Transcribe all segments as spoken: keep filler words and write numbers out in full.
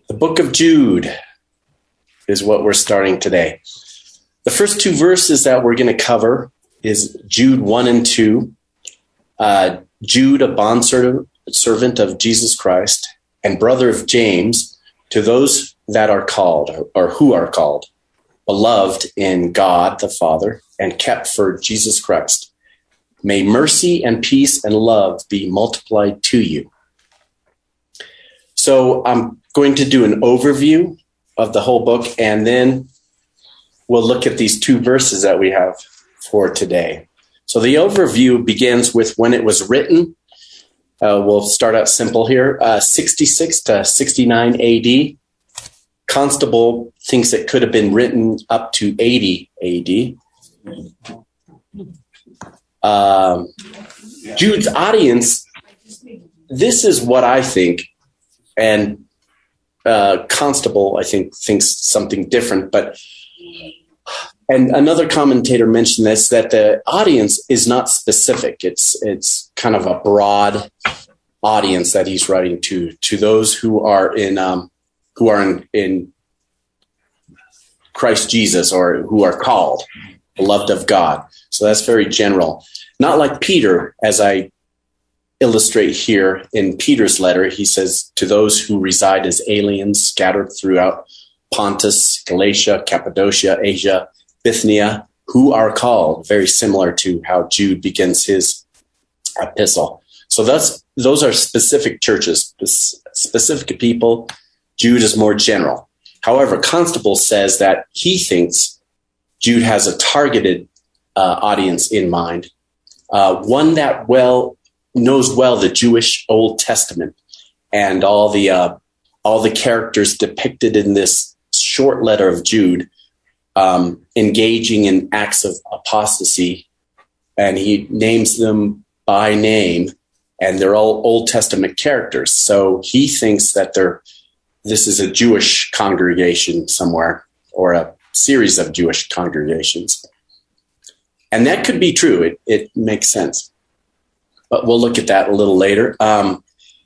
The book of Jude is what we're starting today. The first two verses that we're going to cover is Jude one and two. Uh, Jude, a bondservant of Jesus Christ and brother of James, to those that are called, or who are called, beloved in God the Father, and kept for Jesus Christ. May mercy and peace and love be multiplied to you. So I'm going to do an overview of the whole book, and then we'll look at these two verses that we have for today. So the overview begins with when it was written. Uh, we'll start out simple here. Uh, sixty-six to sixty-nine A D. Constable thinks it could have been written up to eighty A D. Um, Jude's audience, this is what I think, and uh, Constable, I think, thinks something different. But and another commentator mentioned this, that the audience is not specific. It's it's kind of a broad audience that he's writing to to those who are in um, who are in, in Christ Jesus, or who are called, beloved of God. So that's very general. Not like Peter, as I illustrate here in Peter's letter. He says, to those who reside as aliens scattered throughout Pontus, Galatia, Cappadocia, Asia, Bithynia, who are called, very similar to how Jude begins his epistle. So that's those are specific churches, specific people. Jude is more general. However, Constable says that he thinks Jude has a targeted uh, audience in mind, uh, one that well knows well the Jewish Old Testament and all the uh, all the characters depicted in this short letter of Jude, um, engaging in acts of apostasy, and he names them by name, and they're all Old Testament characters. So he thinks that they're this is a Jewish congregation somewhere, or a series of Jewish congregations. And that could be true. It, it makes sense. But we'll look at that a little later. Um,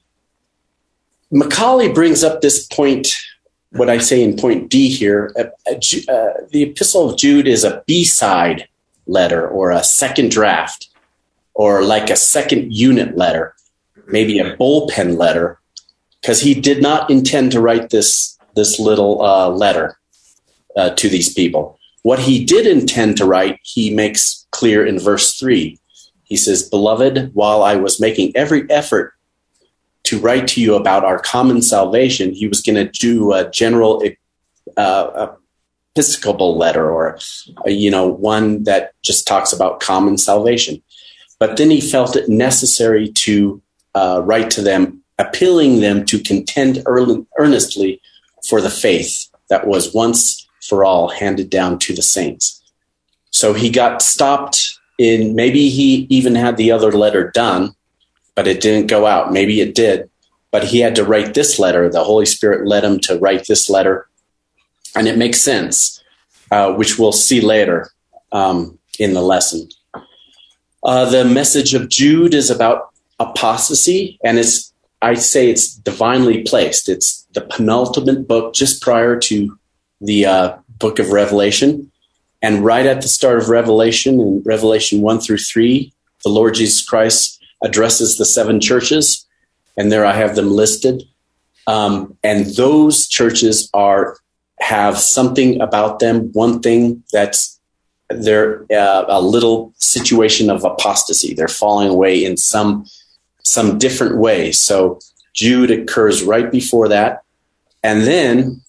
Macaulay brings up this point, what I say in point D here. Uh, uh, the Epistle of Jude is a B-side letter, or a second draft, or like a second unit letter, maybe a bullpen letter, because he did not intend to write this, this little uh, letter uh, to these people. What he did intend to write, he makes clear in verse three. He says, beloved, while I was making every effort to write to you about our common salvation, he was going to do a general uh, episcopal letter, or, you know, one that just talks about common salvation. But then he felt it necessary to uh, write to them, appealing them to contend earnestly for the faith that was once for all handed down to the saints. So he got stopped in, maybe he even had the other letter done, but it didn't go out. Maybe it did, but he had to write this letter. The Holy Spirit led him to write this letter, and it makes sense, uh, which we'll see later um, in the lesson. Uh, the message of Jude is about apostasy, and it's I say it's divinely placed. It's the penultimate book just prior to the uh, book of Revelation. And right at the start of Revelation, in Revelation one through three, the Lord Jesus Christ addresses the seven churches. And there I have them listed. Um, and those churches are have something about them, one thing that's they're uh, a little situation of apostasy. They're falling away in some some different way. So Jude occurs right before that. And then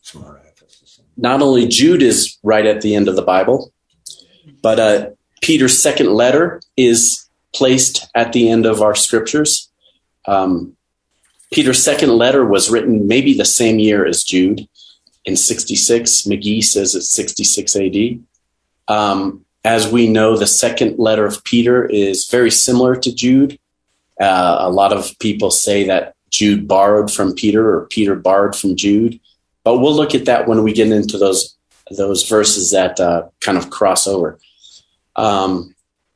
not only Jude is right at the end of the Bible, but uh, Peter's second letter is placed at the end of our scriptures. Um, Peter's second letter was written maybe the same year as Jude, in sixty-six. McGee says it's sixty-six A D. Um, as we know, the second letter of Peter is very similar to Jude. Uh, a lot of people say that Jude borrowed from Peter, or Peter borrowed from Jude. But we'll look at that when we get into those those verses that uh, kind of cross over. Um,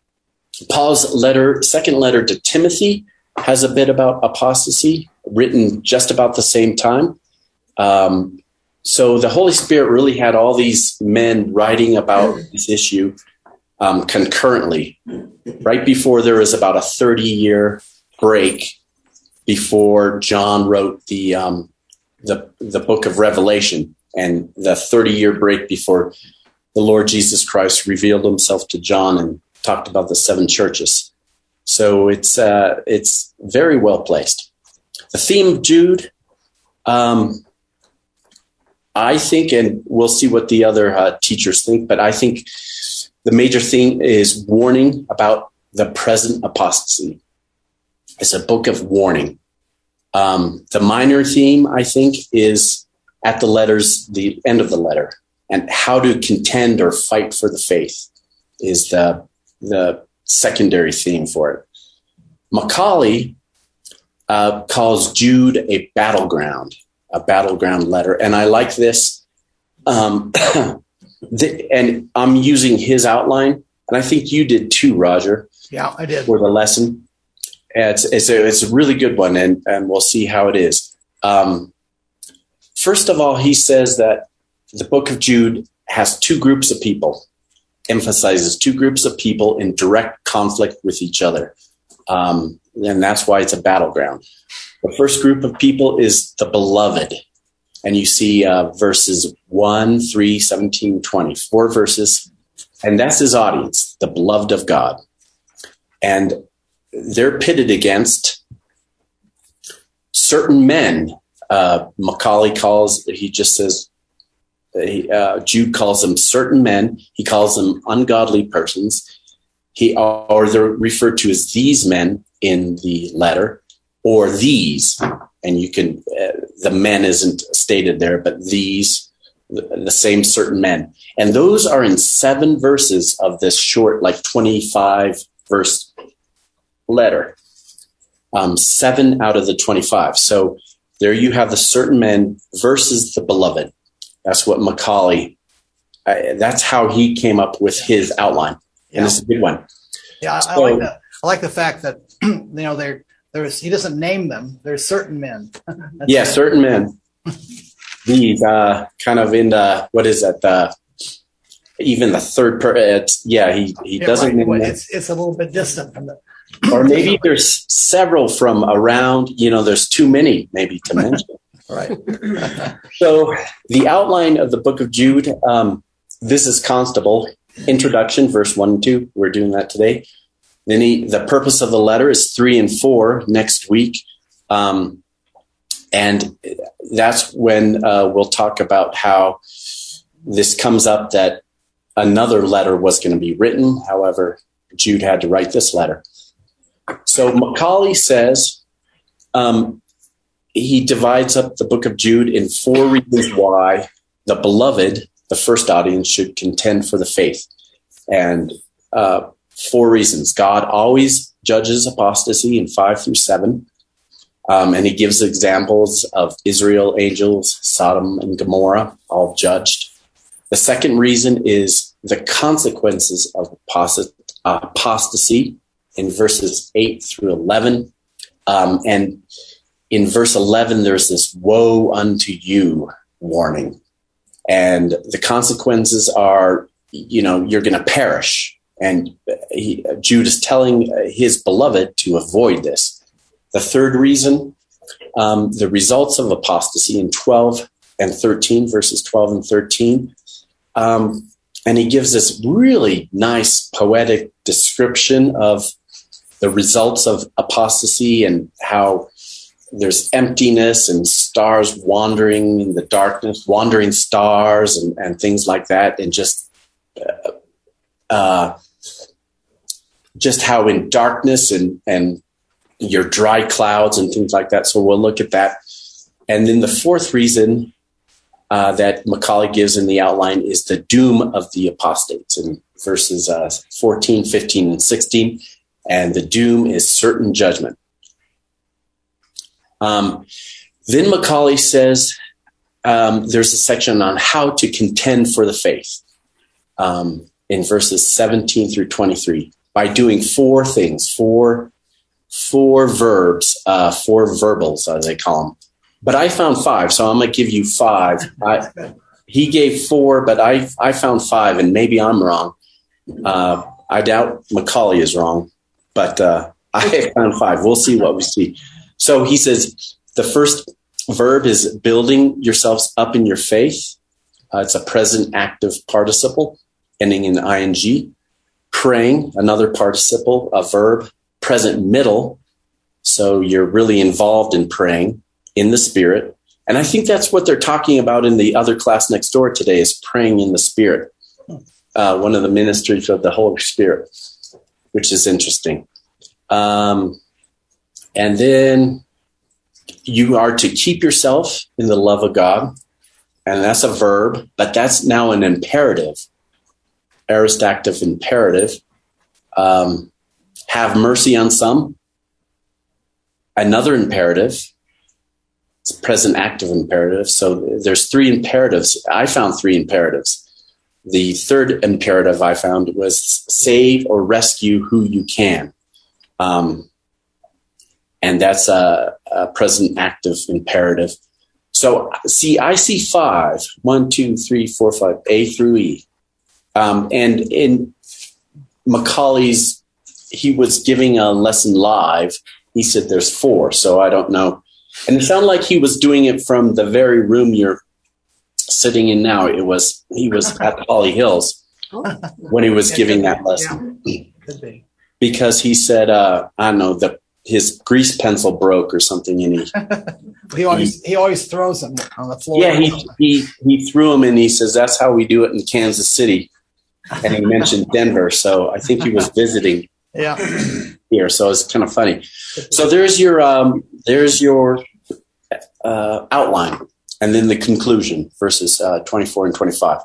Paul's letter, second letter to Timothy, has a bit about apostasy, written just about the same time. Um, so the Holy Spirit really had all these men writing about this issue um, concurrently, right before there was about a thirty-year break before John wrote the um, the the book of Revelation, and the thirty-year break before the Lord Jesus Christ revealed himself to John and talked about the seven churches. So it's uh, it's very well placed. The theme of Jude, um, I think, and we'll see what the other uh, teachers think, but I think the major theme is warning about the present apostasy. It's a book of warning. Um, the minor theme, I think, is at the letters, the end of the letter, and how to contend or fight for the faith is the the secondary theme for it. Macaulay uh, calls Jude a battleground, a battleground letter. And I like this. Um, the, and I'm using his outline, and I think you did too, Roger. Yeah, I did. For the lesson. It's, it's, a, it's a really good one, and, and we'll see how it is. Um, first of all, he says that the book of Jude has two groups of people, emphasizes two groups of people in direct conflict with each other. Um, and that's why it's a battleground. The first group of people is the beloved. And you see uh, verses one, three, seventeen, twenty, four verses. And that's his audience, the beloved of God. And they're pitted against certain men. Uh, Macaulay calls, he just says, he, uh, Jude calls them certain men. He calls them ungodly persons. He, or they're referred to as these men in the letter, or these, and you can, uh, the men isn't stated there, but these, the, the same certain men. And those are in seven verses of this short, like twenty-five verse letter. Um, seven out of the twenty-five. So there you have the certain men versus the beloved. That's what Macaulay, uh, that's how he came up with his outline. Yeah. And it's a good one. Yeah, so, I like the I like the fact that you know there there's he doesn't name them. There's certain men. yeah, certain men. These uh, kind of in the what is that? The even the third per. It's, yeah, he he yeah, doesn't. Right. Name it's it's a little bit distant from the. Or maybe there's several from around. You know, there's too many maybe to mention. Right. So the outline of the book of Jude. Um, this is Constable. Introduction, verse one and two. We're doing that today. Then he, the purpose of the letter is three and four next week. Um, and that's when uh, we'll talk about how this comes up that another letter was going to be written. However, Jude had to write this letter. So Macaulay says um, he divides up the book of Jude in four reasons why the beloved, the first audience, should contend for the faith. And uh, four reasons. God always judges apostasy in five through seven. Um, and he gives examples of Israel, angels, Sodom, and Gomorrah, all judged. The second reason is the consequences of apost- uh, apostasy in verses eight through eleven. Um, and in verse eleven, there's this woe unto you warning. And the consequences are, you know, you're going to perish. And he, Jude is telling his beloved to avoid this. The third reason, um, the results of apostasy in twelve and thirteen, verses twelve and thirteen. Um, and he gives this really nice poetic description of the results of apostasy and how there's emptiness and stars wandering in the darkness, wandering stars and, and things like that. And just, uh, uh, just how in darkness and, and your dry clouds and things like that. So we'll look at that. And then the fourth reason uh, that Macaulay gives in the outline is the doom of the apostates in verses uh, fourteen, fifteen, and sixteen. And the doom is certain judgment. Um, then Macaulay says um, there's a section on how to contend for the faith um, in verses seventeen through twenty-three by doing four things, four, four verbs, uh, four verbals, as they call them. but I found five, so I'm going to give you five. I, he gave four, but I I found five, and maybe I'm wrong. Uh, I doubt Macaulay is wrong, but uh, I found five. We'll see what we see. So he says the first verb is building yourselves up in your faith. Uh, it's a present active participle ending in ing. Praying, another participle, a verb, present middle. So you're really involved in praying in the Spirit. And I think that's what they're talking about in the other class next door today is praying in the Spirit. Uh, one of the ministries of the Holy Spirit, which is interesting. Um, and then you are to keep yourself in the love of God. And that's a verb, but that's now an imperative, aorist active imperative. Um, have mercy on some. Another imperative. It's present active imperative. So there's three imperatives. I found three imperatives. The third imperative I found was save or rescue who you can. Um, and that's a, a present active imperative. So see, I see five, one, two, three, four, five, A through E. Um, and in Macaulay's, he was giving a lesson live. He said there's four, so I don't know. And it sounded like he was doing it from the very room you're sitting in now. It was he was at Holly Hills when he was giving that lesson. Yeah. Could be. Because he said, uh, I don't know, the, his grease pencil broke or something, and he he always he, he always throws them on the floor. Yeah, he he he threw them, and he says that's how we do it in Kansas City. And he mentioned Denver, so I think he was visiting. Yeah. Here, so it's kind of funny. So there's your um, there's your uh, outline, and then the conclusion, verses uh, twenty-four and twenty-five.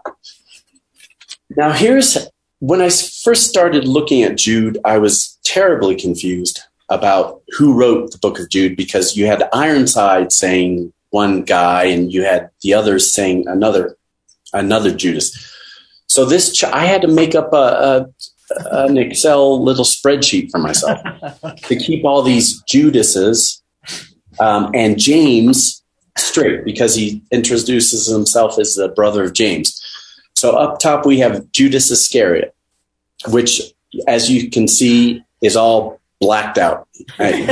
Now, here's when I first started looking at Jude, I was terribly confused about who wrote the book of Jude, because you had Ironside saying one guy, and you had the others saying another another Judas. So this ch- I had to make up a. a an Excel little spreadsheet for myself to keep all these Judases um, and James straight, because he introduces himself as the brother of James. So up top we have Judas Iscariot, which, as you can see, is all blacked out. I,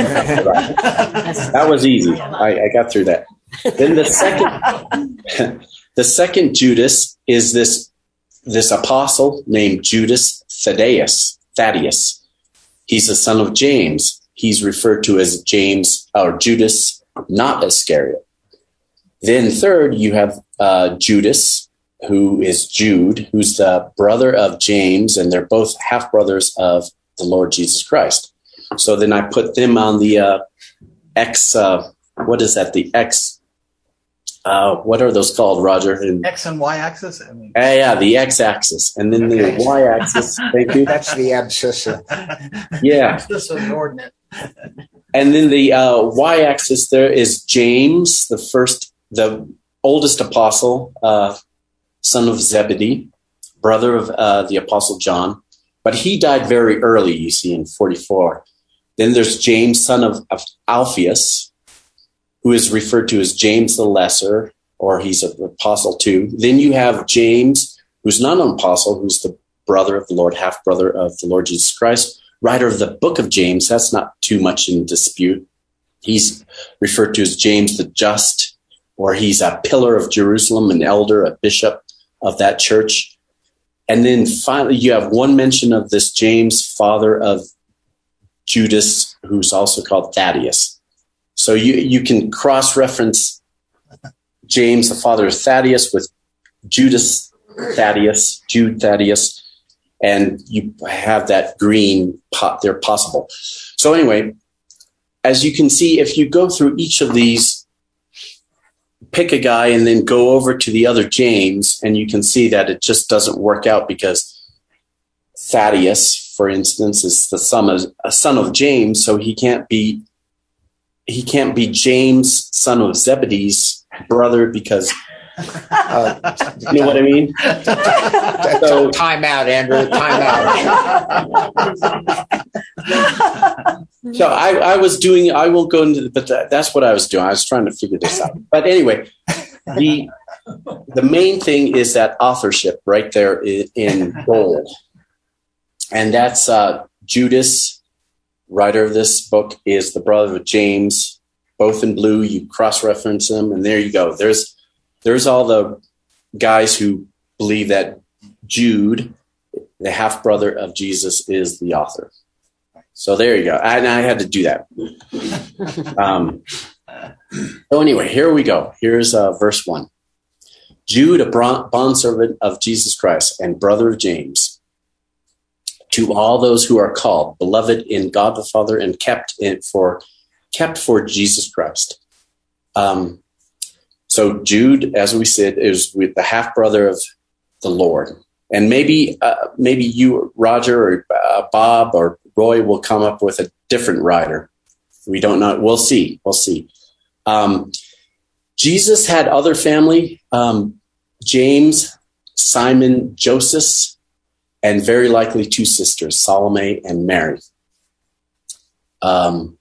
that was easy. I, I got through that. Then the second, the second Judas is this this apostle named Judas Thaddeus. Thaddeus. He's the son of James. He's referred to as James or Judas, not Iscariot. Then third, you have uh, Judas, who is Jude, who's the brother of James, and they're both half brothers of the Lord Jesus Christ. So then I put them on the uh, X. Uh, what is that? The X. Uh, what are those called, Roger? And, X and Y axis? I mean. uh, yeah, the X axis. And then okay. The Y axis. Thank you. That's the abscissa. Yeah. This is an ordinate. And then the uh, Y axis there is James, the first, the oldest apostle, uh, son of Zebedee, brother of uh, the apostle John. But he died very early, you see, in forty-four. Then there's James, son of, of Alphaeus, who is referred to as James the Lesser, or he's an apostle too. Then you have James, who's not an apostle, who's the brother of the Lord, half-brother of the Lord Jesus Christ, writer of the book of James. That's not too much in dispute. He's referred to as James the Just, or he's a pillar of Jerusalem, an elder, a bishop of that church. And then finally, you have one mention of this James, father of Judas, who's also called Thaddeus. So you, you can cross-reference James, the father of Thaddeus, with Judas Thaddeus, Jude Thaddeus, and you have that green pot there possible. So anyway, as you can see, if you go through each of these, pick a guy and then go over to the other James, and you can see that it just doesn't work out, because Thaddeus, for instance, is the son of, a son of James, so he can't be He can't be James, son of Zebedee's brother, because uh, you know what I mean? So time out, Andrew. Time out. So I, I was doing, I will go into, the, but that, that's what I was doing. I was trying to figure this out. But anyway, the the main thing is that authorship right there in, in gold. And that's uh, Judas, writer of this book, is the brother of James, both in blue. You cross-reference them, and there you go. There's there's all the guys who believe that Jude, the half-brother of Jesus, is the author. So there you go. And I had to do that. Um, so anyway, here we go. Here's uh, verse one. Jude, a bondservant of Jesus Christ and brother of James, to all those who are called, beloved in God the Father, and kept in for kept for Jesus Christ. Um, so Jude, as we said, is with the half brother of the Lord, and maybe uh, maybe you, Roger, or uh, Bob, or Roy will come up with a different writer. We don't know. We'll see. We'll see. Um, Jesus had other family: um, James, Simon, Joseph, and very likely two sisters, Salome and Mary. Um,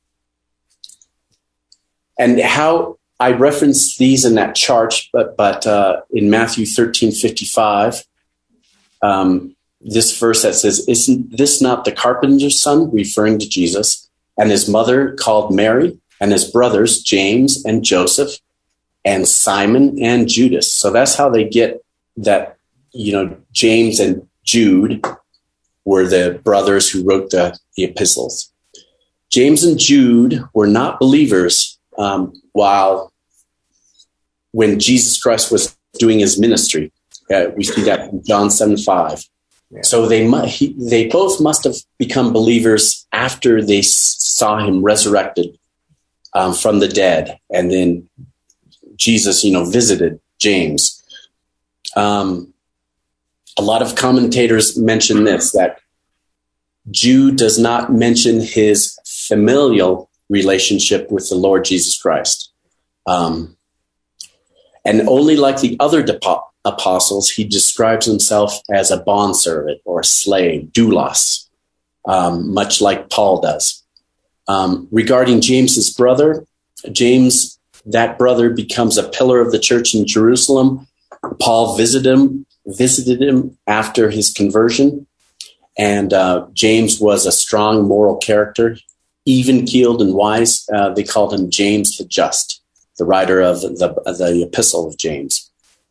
and how I referenced these in that chart, but but uh, in Matthew thirteen fifty-five, um, this verse that says, "Isn't this not the carpenter's son?" referring to Jesus, and his mother called Mary, and his brothers James and Joseph, and Simon and Judas. So that's how they get that. You know, James and Jude were the brothers who wrote the, the epistles. James and Jude were not believers um, while when Jesus Christ was doing his ministry. Uh, we see that in John seven five. Yeah. So they mu- he, they both must have become believers after they s- saw him resurrected um, from the dead, and then Jesus, you know, visited James. Um, A lot of commentators mention this, that Jude does not mention his familial relationship with the Lord Jesus Christ. Um, and only like the other depo- apostles, he describes himself as a bondservant or a slave, doulos, um, much like Paul does. Um, regarding James's brother, James, that brother becomes a pillar of the church in Jerusalem. Paul visited him visited him after his conversion. And uh, James was a strong moral character, even-keeled and wise. Uh, they called him James the Just, the writer of the, of the Epistle of James.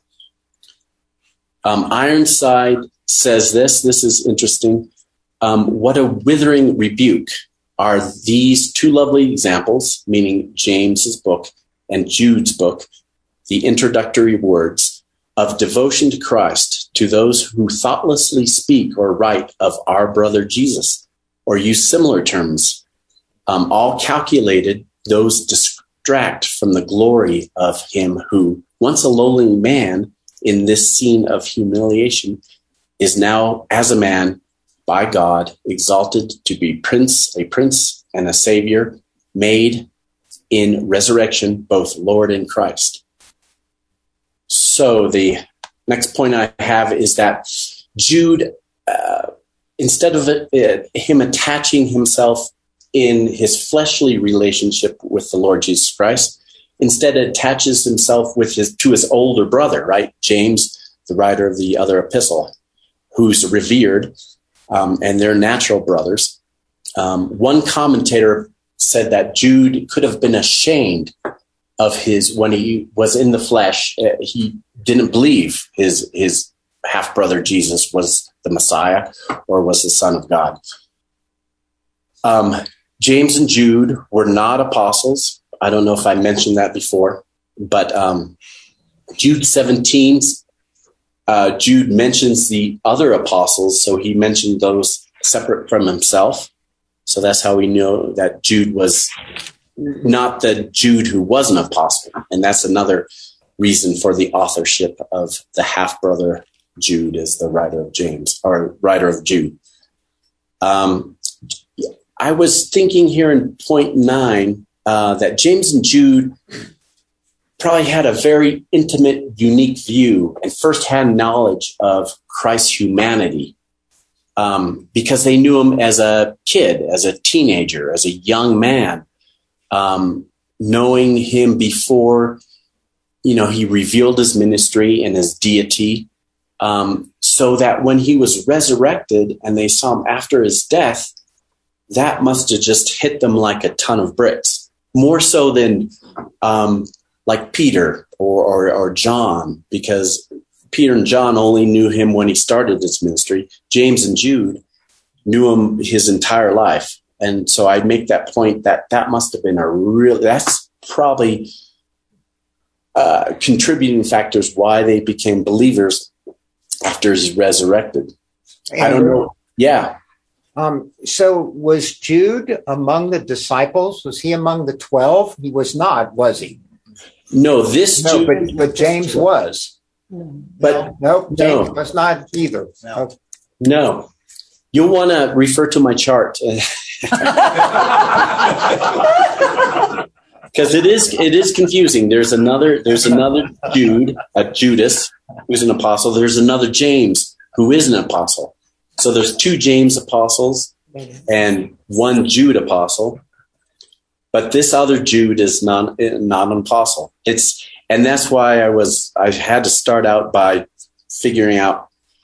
Um, Ironside says this. This is interesting. Um, what a withering rebuke are these two lovely examples, meaning James's book and Jude's book, the introductory words of devotion to Christ to those who thoughtlessly speak or write of our brother Jesus, or use similar terms, um, all calculated, those distract from the glory of him who, once a lowly man in this scene of humiliation, is now, as a man, by God, exalted to be prince, a prince and a savior, made in resurrection, both Lord and Christ. So the next point I have is that Jude, uh, instead of uh, him attaching himself in his fleshly relationship with the Lord Jesus Christ, instead attaches himself with his to his older brother, right? James, the writer of the other epistle, who's revered, um, and they're natural brothers. Um, one commentator said that Jude could have been ashamed of his, when he was in the flesh, uh, he didn't believe his his half brother Jesus was the Messiah or was the Son of God. Um, James and Jude were not apostles. I don't know if I mentioned that before, but um, Jude seventeen, uh, Jude mentions the other apostles, so he mentioned those separate from himself. So that's how we know that Jude was not the Jude who was an apostle. And that's another reason for the authorship of the half-brother Jude as the writer of James, or writer of Jude. Um, I was thinking here in point nine uh, that James and Jude probably had a very intimate, unique view and firsthand knowledge of Christ's humanity. um, because they knew him as a kid, as a teenager, as a young man, um, knowing him before, you know, he revealed his ministry and his deity, um, so that when he was resurrected and they saw him after his death, that must have just hit them like a ton of bricks, more so than um, like Peter or, or, or John, because Peter and John only knew him when he started his ministry. James and Jude knew him his entire life. And so I make that point that that must have been a real, that's probably uh, contributing factors why they became believers after he's resurrected. And, I don't know. Yeah. Um, so was Jude among the disciples? Was he among the twelve? He was not, was he? No, this No, Jude, but, but James was. but No, James No. was not either. No. Okay. no. You'll want to refer to my chart. Because it is it is confusing. There's another there's another Jude, a Judas, who's an apostle. There's another James who is an apostle. So there's two James apostles and one Jude apostle. But this other Jude is not not an apostle. It's and that's why I was I had to start out by figuring out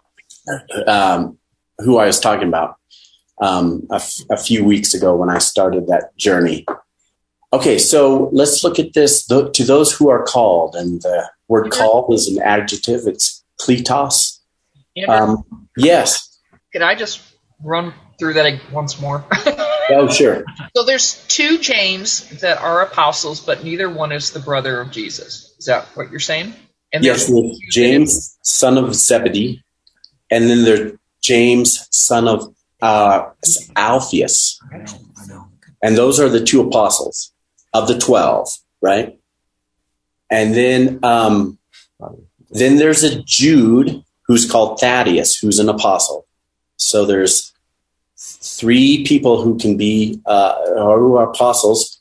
um, who I was talking about um, a, f- a few weeks ago when I started that journey. Okay, so let's look at this. Th- to those who are called, and the word called is an adjective. It's kletos. Andrew, Um, yes. could I just run through that ag- once more? Oh, sure. So there's two James that are apostles, but neither one is the brother of Jesus. Is that what you're saying? And Yes, there's there's James, son of Zebedee, and then there's James, son of uh, Alphaeus. And those are the two apostles of the twelve, right? And then um, then there's a Jude who's called Thaddeus, who's an apostle. So there's three people who can be uh, or who are apostles,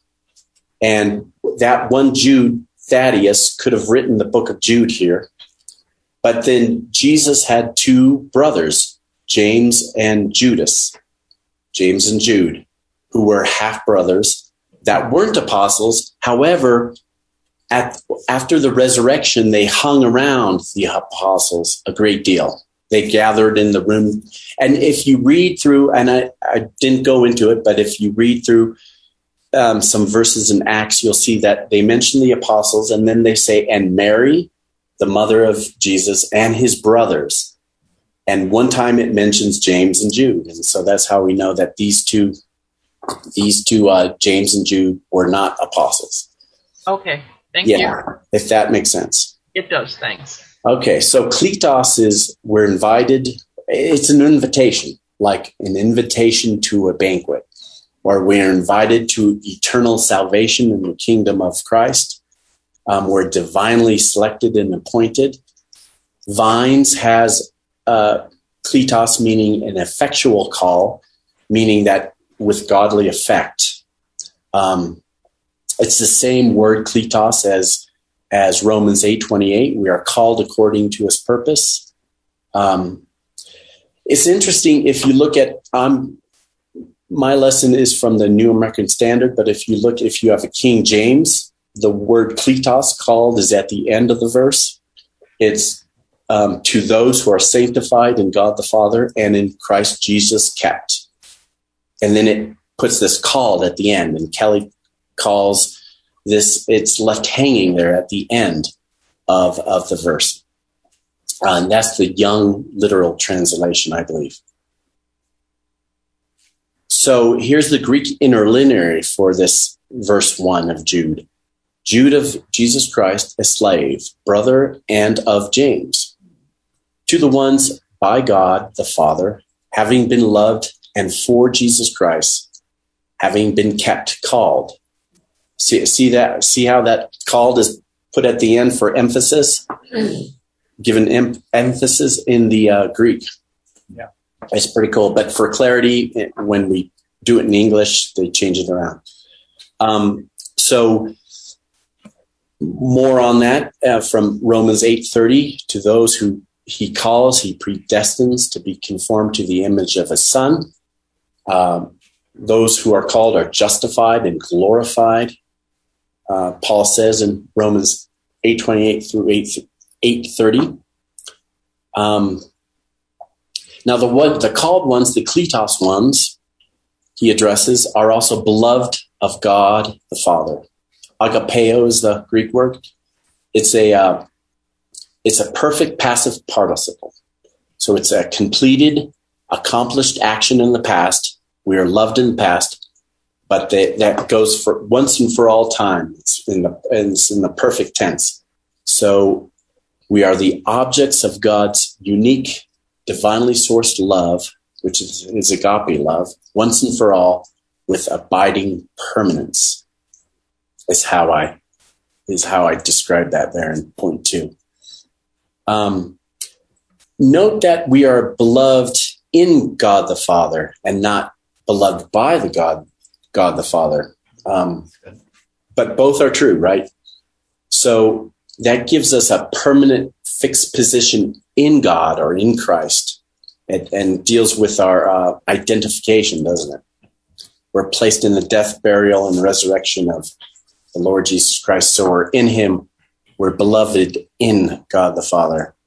and that one Jude, Thaddeus, could have written the book of Jude here. But then Jesus had two brothers, James and Judas, James and Jude, who were half brothers that weren't apostles. However, at, after the resurrection, they hung around the apostles a great deal. They gathered in the room. And if you read through, and I, I didn't go into it, but if you read through um, some verses in Acts, you'll see that they mention the apostles, and then they say, and Mary, the mother of Jesus, and his brothers. And one time it mentions James and Jude. And so that's how we know that these two, these two, uh, James and Jude, were not apostles. Okay, thank Yeah, you. if that makes sense. It does, thanks. Okay, so kletos is we're invited. It's an invitation, like an invitation to a banquet, where we're invited to eternal salvation in the kingdom of Christ. Um, we're divinely selected and appointed. Vines has uh, kletos, meaning an effectual call, meaning that with godly effect. Um, it's the same word kletos as as Romans eight twenty-eight. We are called according to his purpose. Um, it's interesting if you look at um, my lesson is from the New American Standard, but if you look, if you have a King James, the word kletos, called, is at the end of the verse. It's um, to those who are sanctified in God the Father and in Christ Jesus kept. And then it puts this called at the end, and Kelly calls this, it's left hanging there at the end of, of the verse. Uh, and that's the Young literal translation, I believe. So here's the Greek interlinear for this verse one of Jude. Jude of Jesus Christ, a slave, brother, and of James. To the ones by God the Father, having been loved, and for Jesus Christ, having been kept, called. See, see that? See how that called is put at the end for emphasis? Given em- emphasis in the uh, Greek. Yeah. It's pretty cool. But for clarity, when we do it in English, they change it around. Um, so more on that uh, from Romans eight thirty. To those who he calls, he predestines to be conformed to the image of his Son. Um, those who are called are justified and glorified. Uh, Paul says in Romans eight twenty-eight through eight thirty. Um, now the one, the called ones, the kletos ones, he addresses, are also beloved of God the Father. Agapeo is the Greek word. It's a uh, it's a perfect passive participle. So it's a completed, accomplished action in the past. We are loved in the past, but they, that goes for once and for all time. It's in the it's in the perfect tense. So we are the objects of God's unique, divinely sourced love, which is, is agape love, once and for all, with abiding permanence. Is how I is how I describe that there in point two. Um, note that we are beloved in God the Father and not beloved by the God God the Father. Um, but both are true, right? So that gives us a permanent fixed position in God or in Christ, and, and deals with our uh, identification, doesn't it? We're placed in the death, burial, and resurrection of the Lord Jesus Christ. So we're in him. We're beloved in God the Father.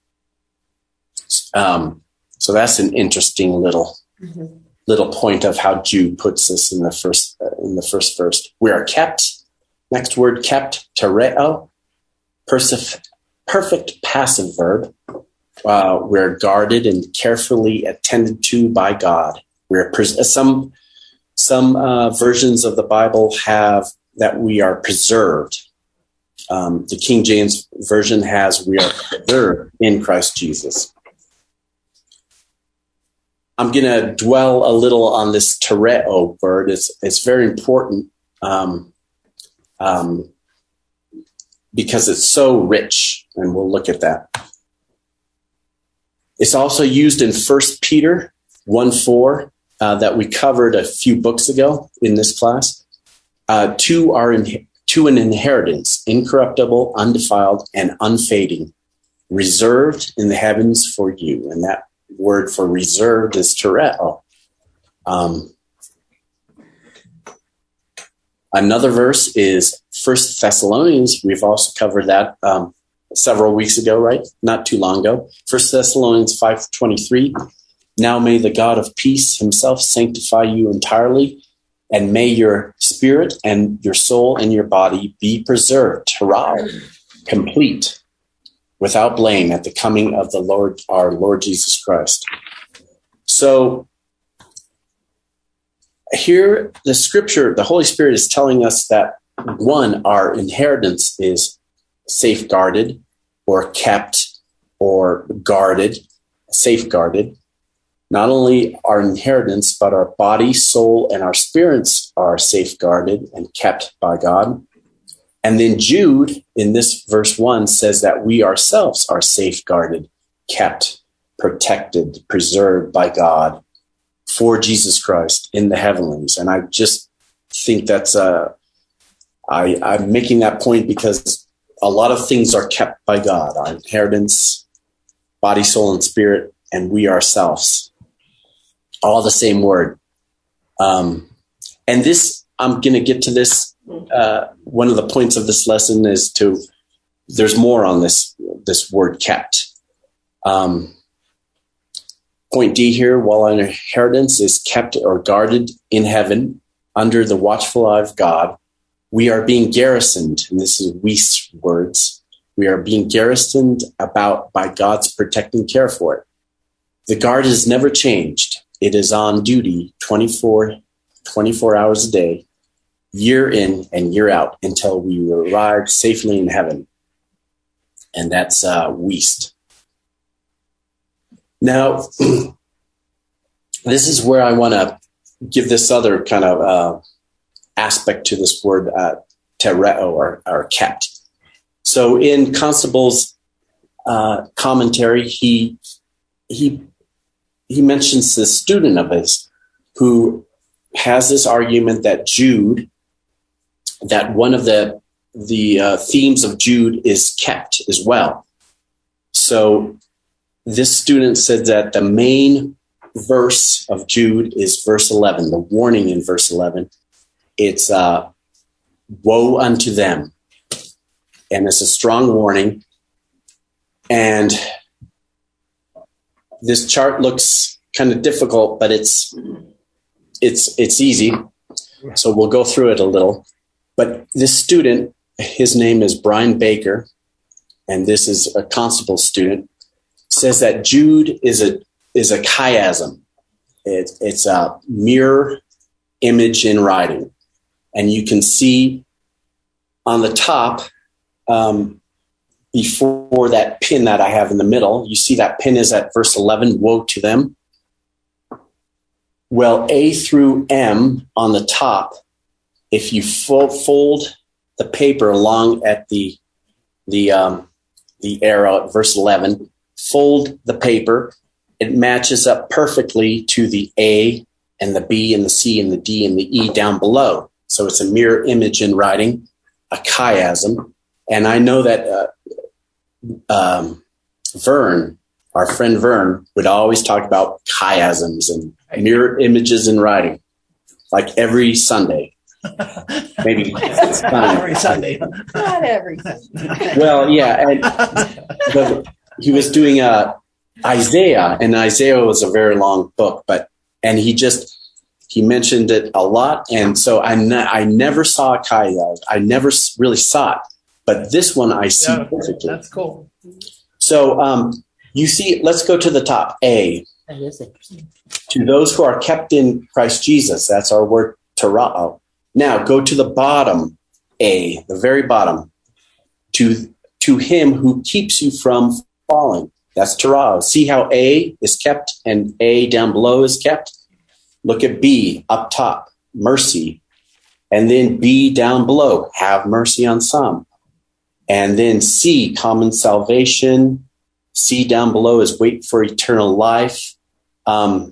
Um, so that's an interesting little mm-hmm. little point of how Jude puts this in the first uh, in the first verse. We are kept. Next word, kept, tereo, persif- perfect passive verb. Uh, we're guarded and carefully attended to by God. We're pres- some some uh, versions of the Bible have that we are preserved. Um, the King James Version has we are preserved in Christ Jesus. I'm going to dwell a little on this tereo word. It's, it's very important um, um, because it's so rich, and we'll look at that. It's also used in First Peter one four uh, that we covered a few books ago in this class. Uh, to our in, to an inheritance, incorruptible, undefiled, and unfading, reserved in the heavens for you. And that word for reserved is tereo. Um, another verse is First Thessalonians. We've also covered that um, several weeks ago, right? Not too long ago. First Thessalonians five twenty-three. Now may the God of peace himself sanctify you entirely, and may your spirit and your soul and your body be preserved, tereo, complete, without blame at the coming of the Lord, our Lord Jesus Christ. So here, the scripture, the Holy Spirit is telling us that, one, our inheritance is safeguarded or kept or guarded, safeguarded. Not only our inheritance, but our body, soul, and our spirits are safeguarded and kept by God. And then Jude, in this verse one, says that we ourselves are safeguarded, kept, protected, preserved by God for Jesus Christ in the heavenlies. And I just think that's, uh, I, I'm making that point because a lot of things are kept by God, our inheritance, body, soul, and spirit, and we ourselves. All the same word. Um, and this, I'm going to get to this. Uh, one of the points of this lesson is to, there's more on this, this word kept. Um, point D here, while our inheritance is kept or guarded in heaven under the watchful eye of God, we are being garrisoned, and this is Weiss words, we are being garrisoned about by God's protecting care for it. The guard has never changed. It is on duty twenty-four, twenty-four hours a day, year in and year out, until we arrive safely in heaven. And that's uh, Weiss. Now, this is where I want to give this other kind of uh, aspect to this word, uh, tereo, or, or kept. So in Constable's uh, commentary, he he he mentions this student of his who has this argument that Jude, that one of the the uh, themes of Jude is kept as well. So this student said that the main verse of Jude is verse eleven, the warning in verse eleven. It's uh, woe unto them. And it's a strong warning. And this chart looks kind of difficult, but it's it's it's easy. So we'll go through it a little. But this student, his name is Brian Baker, and this is a constable student, says that Jude is a is a chiasm. It, it's a mirror image in writing. And you can see on the top, um, before that pin that I have in the middle, you see that pin is at verse eleven, woe to them. Well, A through M on the top, if you fo- fold the paper along at the the um, the arrow at verse eleven, fold the paper, it matches up perfectly to the A and the B and the C and the D and the E down below. So it's a mirror image in writing, a chiasm. And I know that uh, um, Vern, our friend Vern, would always talk about chiasms and mirror images in writing, like every Sunday. Maybe every Sunday. Not every Sunday. Well, yeah. And the, he was doing uh, Isaiah, and Isaiah was a very long book, but and he just he mentioned it a lot, and so I ne- I never saw a chiasm. I never really saw it, but this one I see Yeah, perfectly. that's cool. So um, you see, let's go to the top. A. That is interesting. To those who are kept in Christ Jesus. That's our word, terao. Now go to the bottom, A, the very bottom. To to him who keeps you from falling. That's terao. See how A is kept and A down below is kept? Look at B up top, mercy. And then B down below, have mercy on some. And then C, common salvation. C down below is wait for eternal life. Um,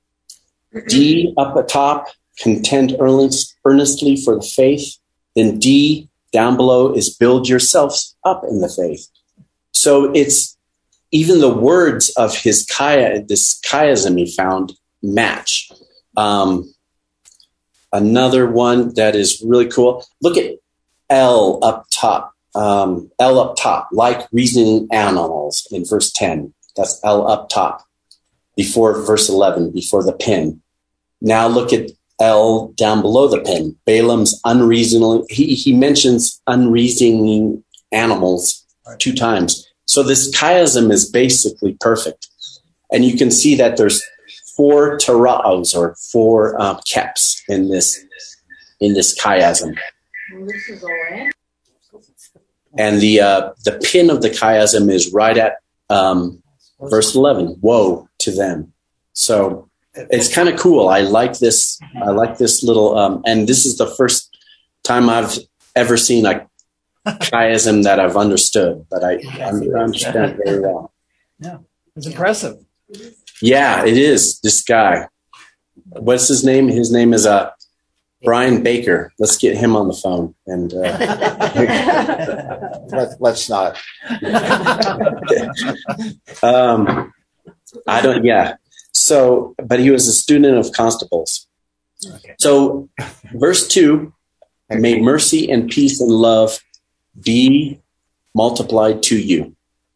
D up at top, contend earnest, earnestly for the faith. Then D down below is build yourselves up in the faith. So it's even the words of his chi- this chiasm he found match. Um, another one that is really cool. Look at L up top. Um, L up top, like reasoning animals in verse ten. That's L up top before verse eleven, before the pin. Now look at L down below the pin. Balaam's unreasoning. He, he mentions unreasoning animals two times. So this chiasm is basically perfect. And you can see that there's four teraos or four um, keps in this in this chiasm. This is all And the uh, the pin of the chiasm is right at um, verse eleven. Woe to them. So it's kind of cool. I like this. I like this little. Um, and this is the first time I've ever seen a chiasm that I've understood, but I understand it very well. Yeah, it's impressive. Yeah, it is. This guy. What's his name? His name is uh, Brian Baker. Let's get him on the phone. And uh, Let, let's not. um, I don't. Yeah. So, but he was a student of constables. Okay. So, verse two: may mercy and peace and love be multiplied to you.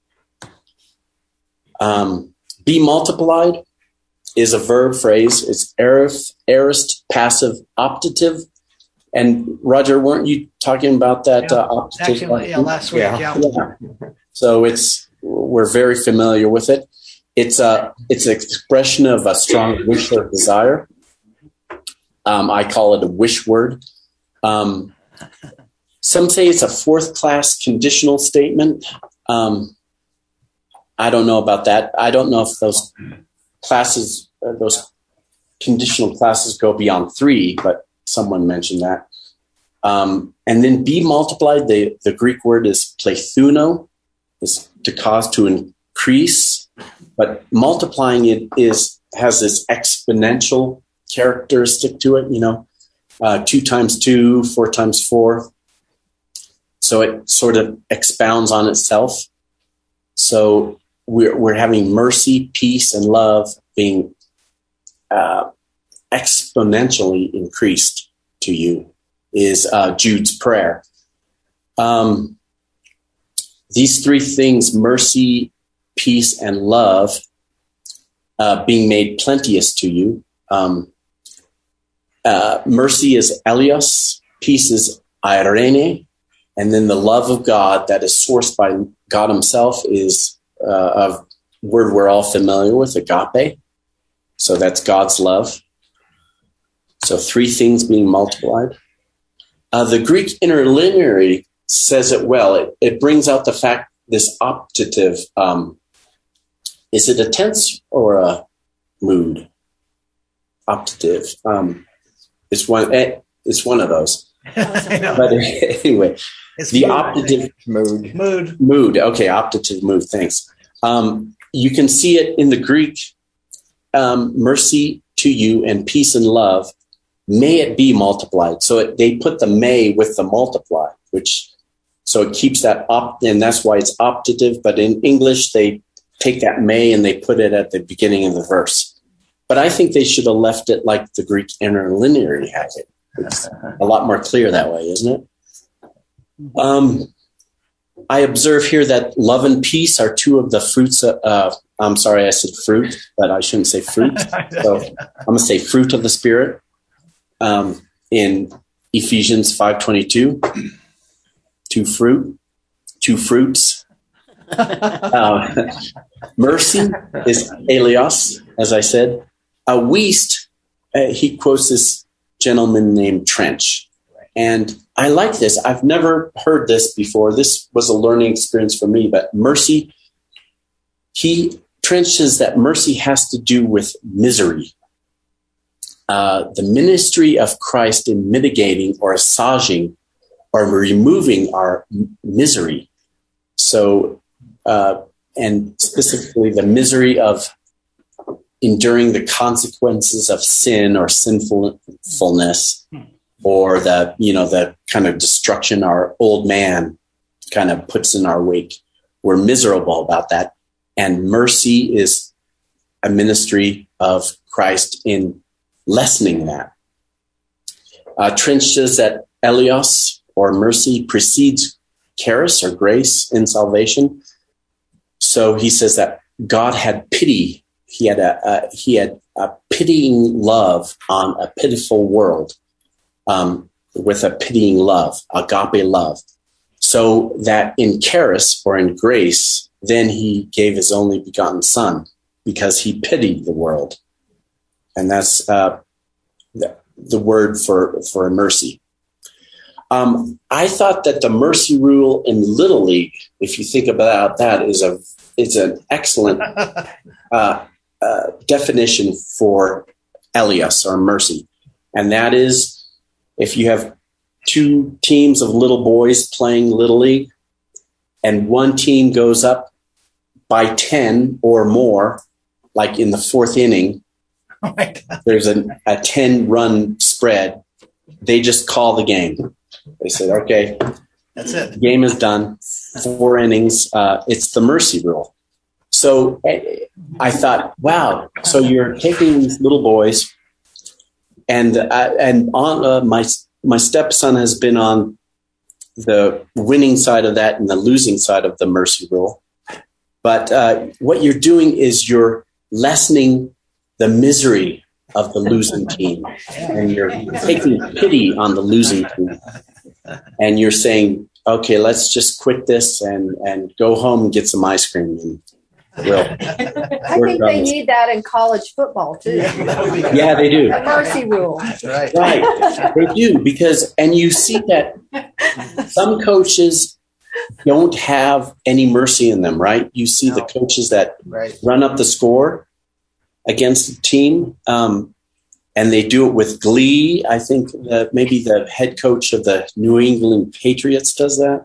Um, be multiplied is a verb phrase. It's aorist, aorist passive optative. And Roger, weren't you talking about that Yeah. uh, optative? Actually, yeah, last week, Yeah. yeah. Yeah. So it's we're very familiar with it. It's a it's an expression of a strong wish or desire. Um, I call it a wish word. Um, some say it's a fourth class conditional statement. Um, I don't know about that. I don't know if those classes, uh, those conditional classes go beyond three, but someone mentioned that. Um, and then be multiplied, the, the Greek word is plethuno, is to cause, to increase, but multiplying it is has this exponential characteristic to it, you know, uh, two times two, four times four. So it sort of expounds on itself. So we're, we're having mercy, peace, and love being uh, exponentially increased to you is uh, Jude's prayer. Um, these three things, mercy, peace, and love, uh, being made plenteous to you. Um, uh, mercy is Elios, peace is Irene, and then the love of God that is sourced by God himself is uh, a word we're all familiar with, agape. So that's God's love. So three things being multiplied. Uh, the Greek interlineary says it well. It, it brings out the fact, this optative, um, is it a tense or a mood? Optative. Um, it's one. It's one of those. I know. But anyway, It's the mood, I optative think. Mood. Mood. mood. Okay, optative mood. Thanks. Um, you can see it in the Greek. Um, mercy to you and peace and love. May it be multiplied. So it, they put the may with the multiply, which so it keeps that up, and that's why it's optative. But in English, they take that may and they put it at the beginning of the verse. But I think they should have left it like the Greek interlineary has it. It's a lot more clear that way, isn't it? Um, I observe here that love and peace are two of the fruits. Of, uh, I'm sorry, I said fruit, but I shouldn't say fruit. So I'm going to say fruit of the Spirit um, in Ephesians five twenty-two. Two fruit, two fruits. Uh, mercy is Elios, as I said. A weast, uh, he quotes this gentleman named Trench. And I like this. I've never heard this before. This was a learning experience for me. But mercy, he trenches that mercy has to do with misery. Uh, the ministry of Christ in mitigating or assuaging or removing our m- misery. So, uh, and specifically the misery of enduring the consequences of sin or sinfulness, or the, you know, the kind of destruction our old man kind of puts in our wake. We're miserable about that. And mercy is a ministry of Christ in lessening that. Uh, Trench says that Elios, or mercy, precedes charis, or grace, in salvation. So he says that God had pity. He had a, a he had a pitying love on a pitiful world, um, with a pitying love, agape love. So that in charis, or in grace, then he gave his only begotten Son, because he pitied the world, and that's uh, the, the word for for mercy. Um, I thought that the mercy rule in Little League, if you think about that, is a is an excellent uh, uh, definition for Elios, or mercy, and that is if you have two teams of little boys playing Little League, and one team goes up by ten or more, like in the fourth inning, Oh my God. there's a, a ten-run spread. They just call the game. They said, okay, That's it. the game is done. Four innings. Uh, it's the mercy rule. So I thought, wow. So you're taking these little boys, and uh, and on uh, my my stepson has been on the winning side of that and the losing side of the mercy rule. But uh, what you're doing is you're lessening the misery of the losing team, and you're taking pity on the losing team, and you're saying, okay, let's just quit this and, and go home and get some ice cream. And we'll, I think they need that in college football too. yeah, they do. The mercy rule. That's right. Right. They do, because, and you see that some coaches don't have any mercy in them, right? You see No. the coaches that Right. run up the score against the team, um, and they do it with glee. I think that maybe the head coach of the New England Patriots does that.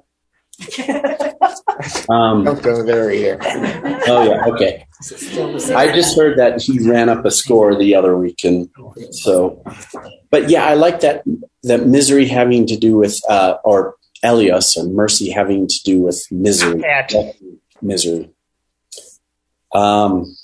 Um, Don't go there either. oh, yeah, okay. I just heard that he ran up a score the other week, and so, but yeah, I like that that misery having to do with, uh, or Elios, or mercy having to do with misery. Pat. Misery. Um,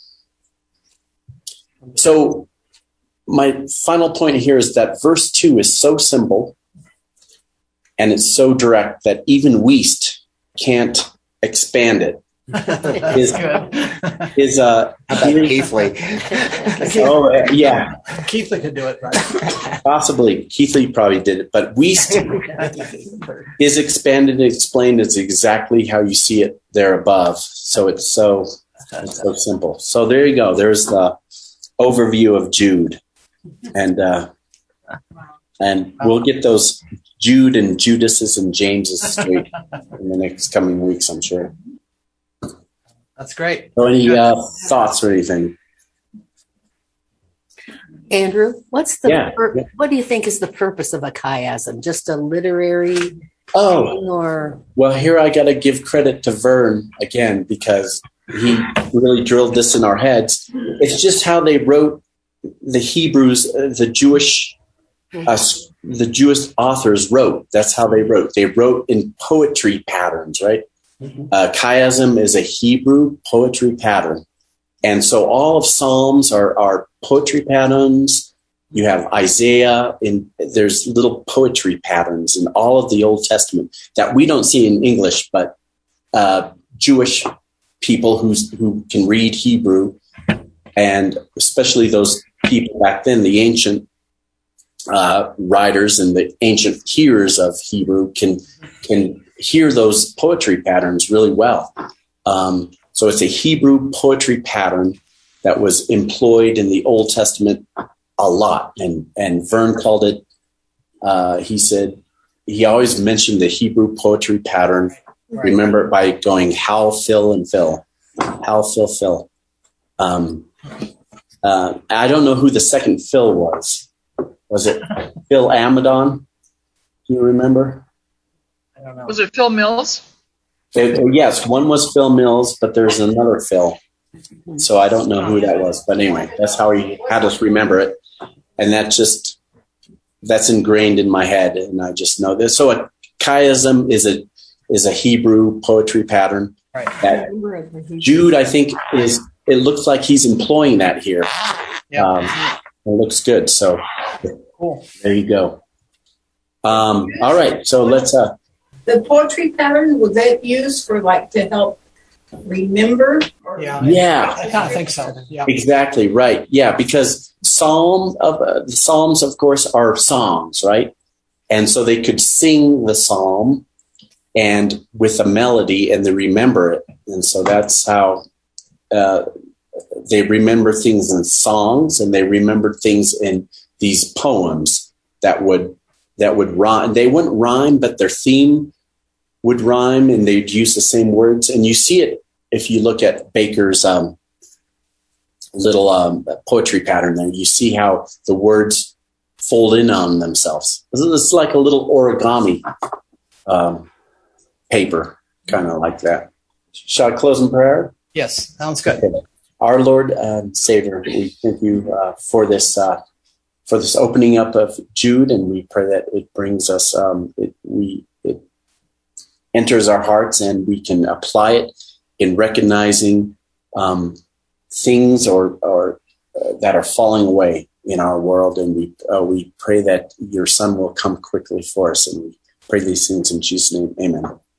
so my final point here is that verse two is so simple and it's so direct that even Wuest can't expand it. His, his, uh, Keithley. oh, uh, yeah. Keithley could do it, right? Possibly. Keithley probably did it. But Wuest is expanded and explained as exactly how you see it there above. So it's so, it's so simple. So there you go. There's the overview of Jude. And uh, and we'll get those Jude and Judases and Jameses straight in the next coming weeks, I'm sure. That's great. So any uh, thoughts or anything? Andrew, what's the Yeah, pur- yeah. what do you think is the purpose of a chiasm? Just a literary Oh, thing, or well, here I got to give credit to Vern again because he really drilled this in our heads. It's just how they wrote the Hebrews, uh, the Jewish, uh, the Jewish authors wrote. That's how they wrote. They wrote in poetry patterns, right? Uh, chiasm is a Hebrew poetry pattern. And so all of Psalms are, are poetry patterns. You have Isaiah, and there's little poetry patterns in all of the Old Testament that we don't see in English, but uh, Jewish people who's, who can read Hebrew, and especially those people back then, the ancient uh, writers and the ancient hearers of Hebrew can can hear those poetry patterns really well. Um, so it's a Hebrew poetry pattern that was employed in the Old Testament a lot. And, and Vern called it, uh, he said, he always mentioned the Hebrew poetry pattern. Right. Remember it by going Hal, Phil, and Phil. Hal, Phil, Phil. Um, uh, I don't know who the second Phil was. Was it Phil Amadon? Do you remember? I don't know. Was it Phil Mills? It, yes, one was Phil Mills, but there's another Phil. So I don't know who that was. But anyway, that's how he had us remember it. And that just, that's ingrained in my head. And I just know this. So a chiasm is a is a Hebrew poetry pattern. Right. That Jude, I think, is, it looks like he's employing that here. Yeah. Um, it looks good. So Cool. there you go. Um, all right. So let's, uh, The poetry pattern, was that used for like to help remember? Or Yeah. yeah. I kind of think so. Yeah. Exactly right. Yeah, because Psalm of uh, the Psalms, of course, are songs, right? And so they could sing the psalm and with a melody, and they remember it. And so that's how uh, they remember things in songs, and they remember things in these poems that would that would rhyme. They wouldn't rhyme, but their theme would rhyme, and they'd use the same words. And you see it if you look at Baker's um, little um, poetry pattern there. You see how the words fold in on themselves. It's like a little origami um, paper, kind of like that. Shall I close in prayer? Yes. Sounds good. Okay. Our Lord and Savior, we thank you uh, for this uh, for this opening up of Jude, and we pray that it brings us, um, it, we it enters our hearts, and we can apply it in recognizing um, things or or uh, that are falling away in our world, and we uh, we pray that your Son will come quickly for us, and we pray these things in Jesus' name. Amen.